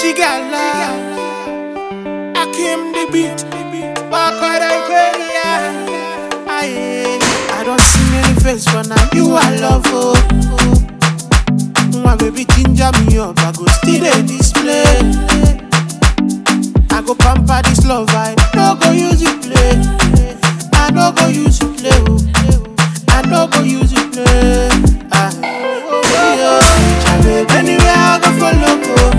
Chigala, Akim the beat, I don't see many faces, but now you I love, oh. My baby ginger me up, I go still a display. I go pamper this love, I no go use it play. I no go use it play, oh. I no go use it play. Anywhere I go for loco.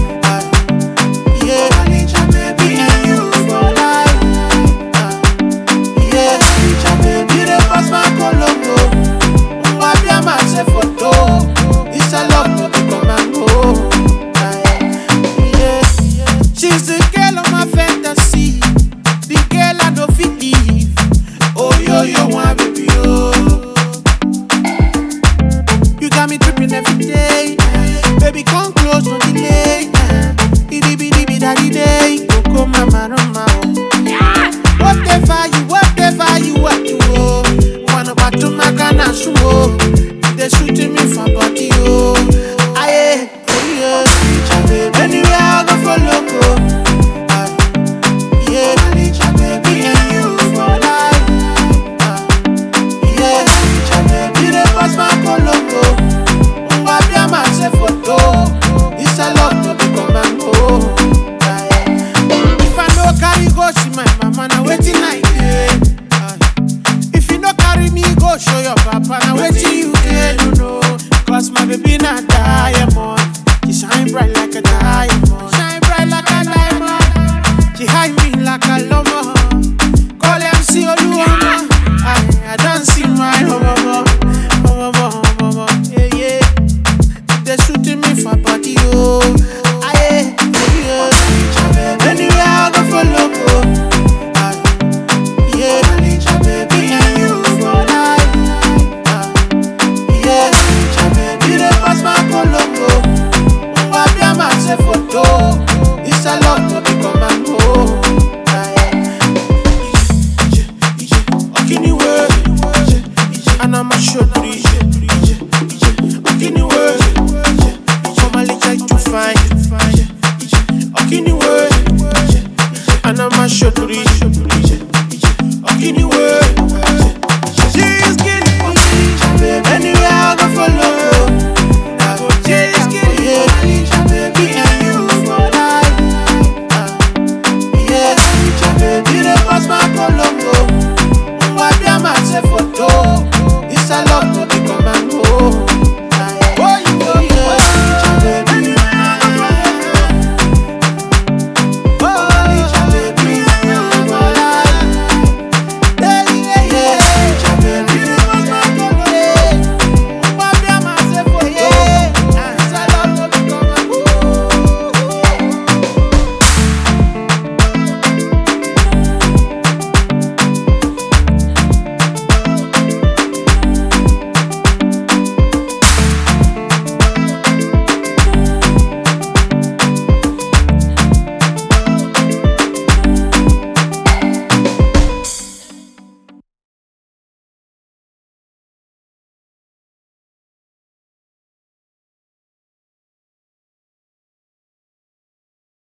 She's the girl of my fantasy, the girl I don't feel leave. Oh yo yo, one baby oh. You got me tripping every day, baby come close, no delay. Itty bitty bitty daddy day, Coco mama mama. Whatever you want to oh. Wanna back to my can show. They shooting me for body oh. Aye, oh yeah. Anywhere I go for loco. Show your papa now waiting you can you know. Cause my baby not diamond. She shine bright like a diamond. Shine bright like a diamond. She hide me like a lover. Call MC Oluoma. I don't see my mama. Yeah yeah. They shooting me for body oh. Aye yeah. Anywhere I go for loco. It's a love to become a home. Anywhere, and I'm a short breeze. Anywhere, from a little to find. Anywhere, and I'm a short breeze.